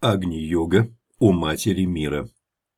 Агни-йога о матери мира.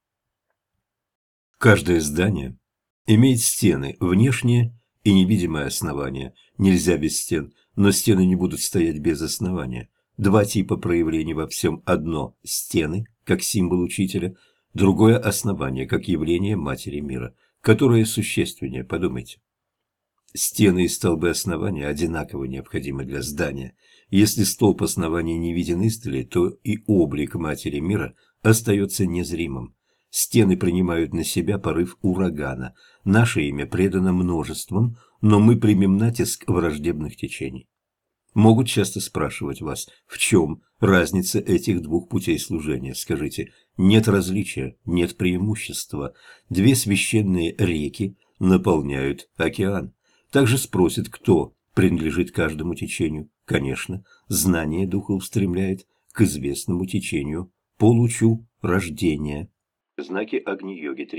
Каждое здание имеет стены, внешнее и невидимое основание. Нельзя без стен, но стены не будут стоять без основания. Два типа проявлений во всем: одно – стены, как символ учителя, другое – основание, как явление матери мира. Которое существеннее, подумайте. Стены и столбы основания одинаково необходимы для здания. Если столб основания не виден издали, то и облик матери мира остается незримым. Стены принимают на себя порыв урагана. Наше имя предано множеством, но мы примем натиск враждебных течений. Могут часто спрашивать вас, в чем разница этих двух путей служения. Скажите, нет различия, нет преимущества. Две священные реки наполняют океан. Также спросят, кто принадлежит каждому течению. Конечно, знание духа устремляет к известному течению по лучу рождения. Знаки Агни-йоги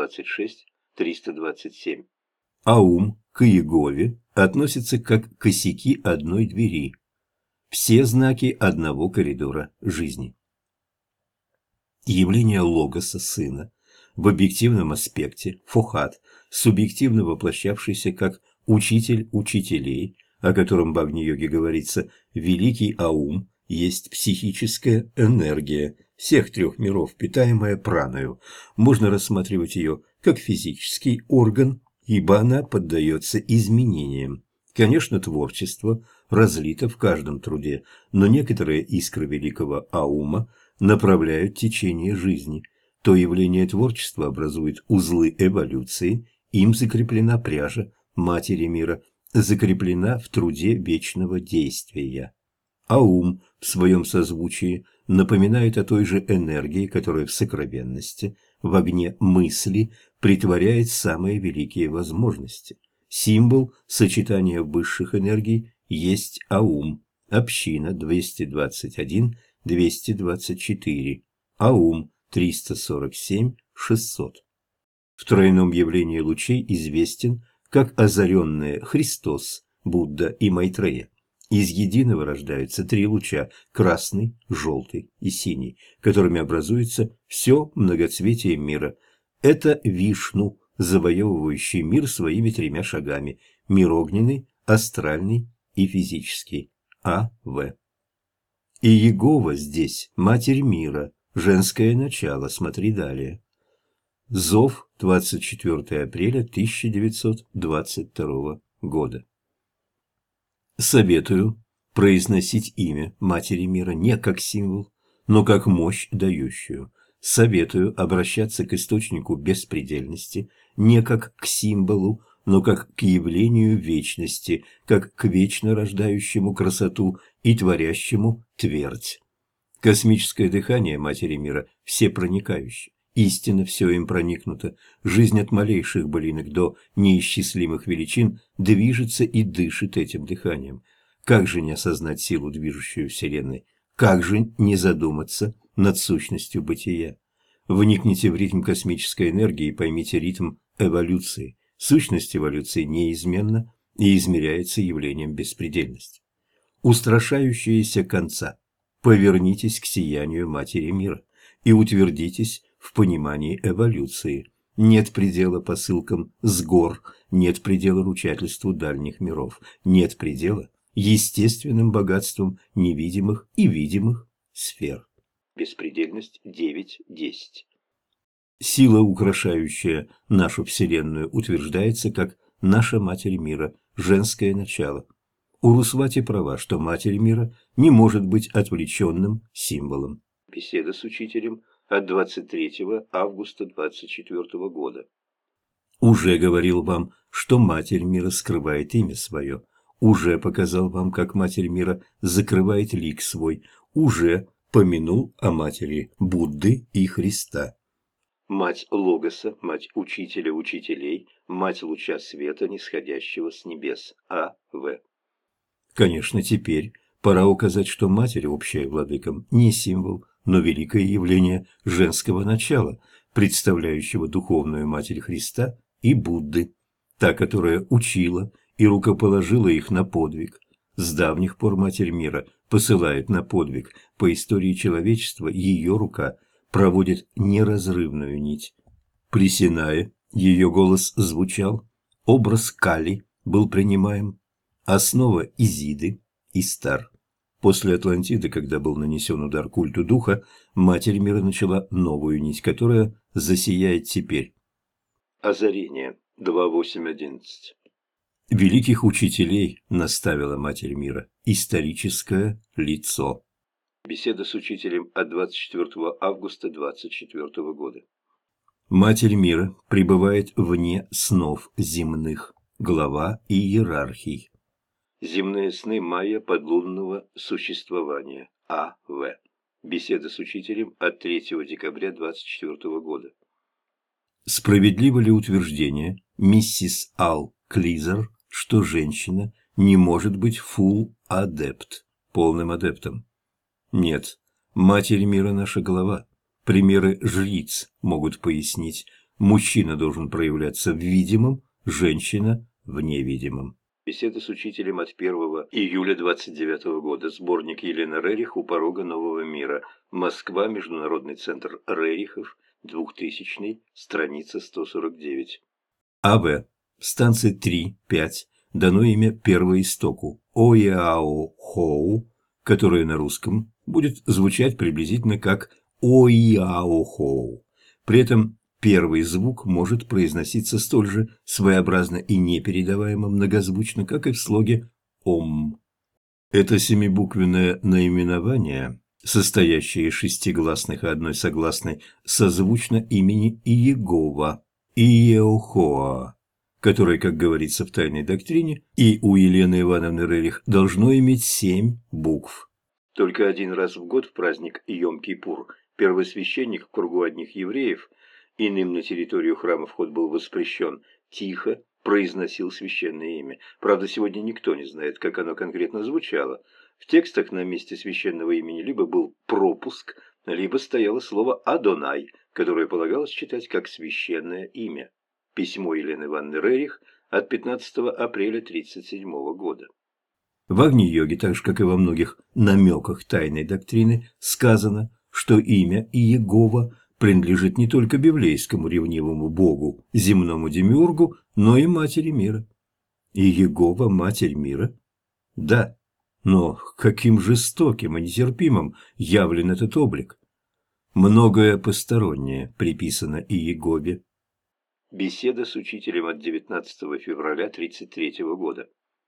326-327. А ум к Иегове относится как косяки одной двери. Все знаки одного коридора жизни. Явление логоса сына в объективном аспекте, фохат, субъективно воплощавшийся как учитель учителей, о котором в Агни-йоге говорится, великий Аум, есть психическая энергия всех трех миров, питаемая праною. Можно рассматривать ее как физический орган, ибо она поддается изменениям. Конечно, творчество разлито в каждом труде, но некоторые искры великого Аума направляют течение жизни. То явление творчества образует узлы эволюции, им закреплена пряжа матери мира, закреплена в труде вечного действия. Аум в своем созвучии напоминает о той же энергии, которая в сокровенности, в огне мысли притворяет самые великие возможности. Символ сочетания высших энергий есть Аум, община 221-224, Аум 347-600. В тройном явлении лучей известен как озаренные Христос, Будда и Майтрея. Из единого рождаются три луча – красный, желтый и синий, которыми образуется все многоцветие мира. Это Вишну, завоевывающий мир своими тремя шагами – мир огненный, астральный и физический. А.В. И Иегова здесь – матерь мира, женское начало, смотри далее. Зов, 24 апреля 1922 года. Советую произносить имя Матери Мира не как символ, но как мощь дающую. Советую обращаться к источнику беспредельности не как к символу, но как к явлению вечности, как к вечно рождающему красоту и творящему твердь. Космическое дыхание Матери Мира всепроникающее. Истинно все им проникнуто. Жизнь от малейших былинок до неисчислимых величин движется и дышит этим дыханием. Как же не осознать силу, движущую Вселенной? Как же не задуматься над сущностью бытия? Вникните в ритм космической энергии и поймите ритм эволюции. Сущность эволюции неизменна и измеряется явлением беспредельности. Устрашающееся конца. Повернитесь к сиянию Матери Мира и утвердитесь в понимании эволюции. Нет предела посылкам с гор, нет предела ручательству дальних миров, нет предела естественным богатствам невидимых и видимых сфер. Беспредельность 9.10. Сила, украшающая нашу Вселенную, утверждается как наша Матерь Мира, женское начало. Урусвати права, что Матерь Мира не может быть отвлеченным символом. Беседа с учителем от 23 августа 24 года. Уже говорил вам, что Матерь Мира скрывает имя свое. Уже показал вам, как Матерь Мира закрывает лик свой. Уже помянул о Матери Будды и Христа. Мать Логоса, мать Учителя учителей, мать луча света, нисходящего с небес. А.В. Конечно, теперь пора указать, что Матерь, общая владыкам, не символ, но великое явление женского начала, представляющего духовную Матерь Христа и Будды, та, которая учила и рукоположила их на подвиг. С давних пор Матерь Мира посылает на подвиг по истории человечества, ее рука проводит неразрывную нить. При Синае ее голос звучал, образ Кали был принимаем, основа Изиды – Истар. После Атлантиды, когда был нанесен удар культу духа, Матерь Мира начала новую нить, которая засияет теперь. Озарение 2.8.11. Великих учителей наставила Матерь Мира, историческое лицо. Беседа с учителем от 24 августа 24 года. Матерь Мира пребывает вне снов земных, глава иерархий. Земные сны майя подлунного существования. А.В. Беседа с учителем от 3 декабря 24 года. Справедливо ли утверждение миссис Ал Клизер, что женщина не может быть фулл-адепт, полным адептом? Нет, Матерь Мира наша голова. Примеры жриц могут пояснить. Мужчина должен проявляться в видимом, женщина в невидимом. Беседа с учителем от 1 июля 29 года. Сборник Елены Рерих «У порога нового мира». Москва. Международный центр Рерихов. 2000, страница 149. А.В. Станция 3-5 дано имя первоистоку Ояо-Хоу, которое на русском будет звучать приблизительно как Ояо-Хоу. При этом первый звук может произноситься столь же своеобразно и непередаваемо многозвучно, как и в слоге «Ом». Это семибуквенное наименование, состоящее из 6 гласных и одной согласной, созвучно имени Иегова, Иеохоа, которое, как говорится в тайной доктрине, и у Елены Ивановны Рерих должно иметь 7 букв. Только один раз в год в праздник Йом-Кипур первосвященник в кругу одних евреев, иным на территорию храма вход был воспрещен, тихо произносил священное имя. Правда, сегодня никто не знает, как оно конкретно звучало. В текстах на месте священного имени либо был пропуск, либо стояло слово «Адонай», которое полагалось читать как священное имя. Письмо Елены Ивановны Рерих от 15 апреля 1937 года. В Агни-йоге, так же как и во многих намеках тайной доктрины, сказано, что имя Иегова принадлежит не только библейскому ревнивому богу, земному демиургу, но и Матери Мира. Иегова – Матерь Мира? Да. Но каким жестоким и нетерпимым явлен этот облик. Многое постороннее приписано Иегове. Беседа с учителем от 19 февраля 1933 года.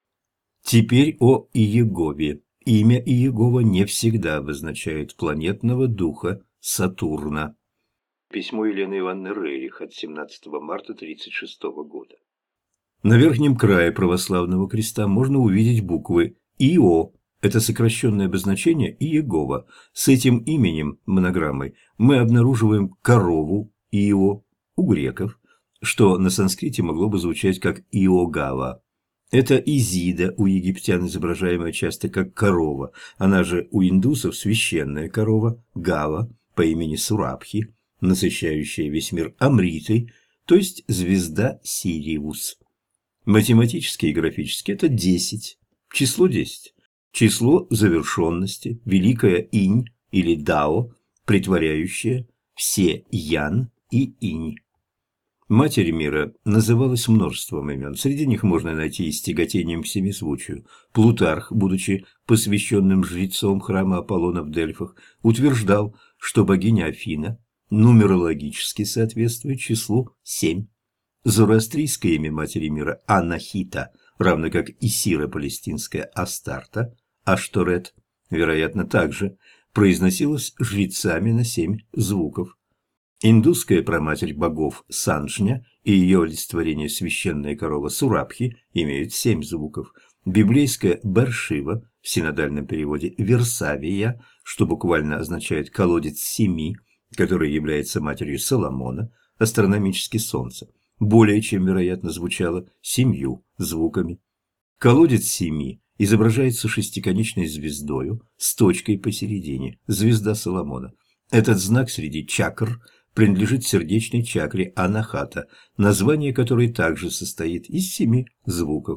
Теперь о Иегове. Имя Иегова не всегда обозначает планетного духа Сатурна. Письмо Елены Ивановны Рерих от 17 марта 1936 года. На верхнем крае православного креста можно увидеть буквы ИО. Это сокращенное обозначение Иегова. С этим именем, монограммой, мы обнаруживаем корову Ио у греков, что на санскрите могло бы звучать как Иогава. Это Изида у египтян, изображаемая часто как корова, она же у индусов священная корова, Гава, по имени Сурабхи, насыщающая весь мир Амритой, то есть звезда Сириус. Математически и графически это 10, число 10. Число завершенности, великая инь или дао, притворяющая все ян и инь. Матерь Мира называлась множеством имен, среди них можно найти и с тяготением к семизвучию. Плутарх, будучи посвященным жрецом храма Аполлона в Дельфах, утверждал, что богиня Афина нумерологически соответствует числу 7. Зороастрийское имя Матери Мира Анахита, равно как и сиро-палестинская Астарта, Ашторет, вероятно, также произносилось жрецами на 7 звуков. Индусская праматерь богов Санджня и ее олицетворение священная корова Сурабхи имеют 7 звуков. Библейская Бершива, в синодальном переводе Версавия, что буквально означает «колодец семи», который является матерью Соломона, астрономически Солнце, более чем вероятно звучало 7 звуками. Колодец семи изображается шестиконечной звездою с точкой посередине, звезда Соломона. Этот знак среди чакр принадлежит сердечной чакре Анахата, название которой также состоит из 7 звуков.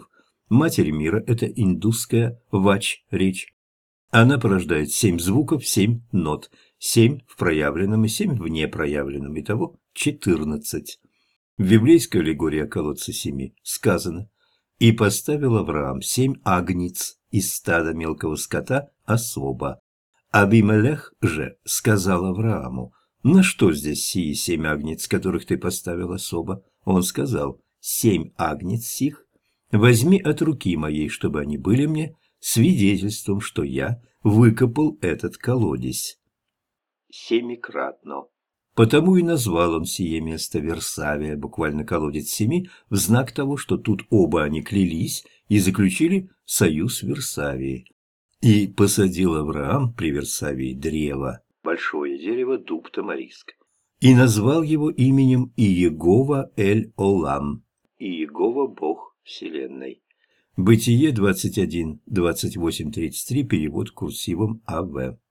Матерь мира – это индусская вач-речь. Она порождает 7 звуков, 7 нот, 7 в проявленном и 7 в непроявленном, итого 14. В библейской аллегории о колодце семи сказано: «И поставил Авраам 7 агнец из стада мелкого скота особо». Абимелех же сказал Аврааму: «На что здесь сии 7 агнец, которых ты поставил особо?» Он сказал: «7 агнец сих возьми от руки моей, чтобы они были мне свидетельством, что я выкопал этот колодец». Семикратно. Потому и назвал он сие место Версавия, буквально колодец семи, в знак того, что тут оба они клялись и заключили союз Версавии. И посадил Авраам при Версавии древо, большое дерево, дуб тамариск, и назвал его именем Иегова Эль-Олам, Иегова Бог Вселенной. Бытие 21, 28, 33, перевод курсивом А.В.